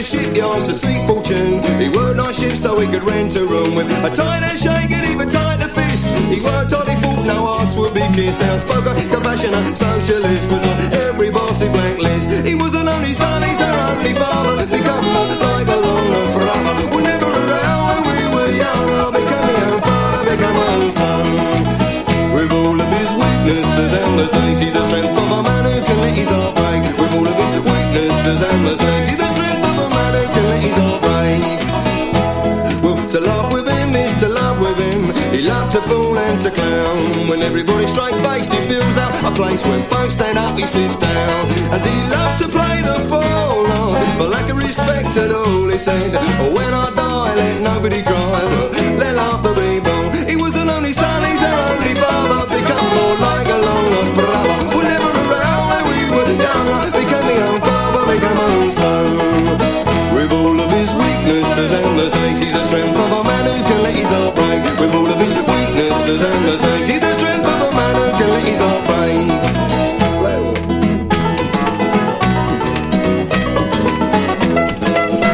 shipyards to seek fortune. He worked night shifts so he could rent a room with a tight handshake and even tighter fist. He worked till he thought no arse would be kissed. Outspoken, compassionate, socialist, was on every bossy blacklist. He was an only son, he's our only father. Become like a long brother. We're never around when we were young. I became my own father, become my own son. With all of his weaknesses and mistakes, he's the strength of a man who can let his heart break. With all of his weaknesses and mistakes, he's the strength of a man who can let his heart break. Well, to laugh with him is to love with him. He loved to fool and to clown. When everybody straight-faced, he fills out a place. When folks stand up, he sits down. And he loved to play the fool, for lack of respect at all, he said. Oh, when I die, let nobody cry, let laughter be born. He was an only son, he's our only father. Become more like a long-lost brother. We're never around when we were young. Became my own father, became my own son. With all of his weaknesses and mistakes, he's the strength of a man who can let his heart break. With all of his weaknesses and mistakes, he's the strength of a man who can let his heart break.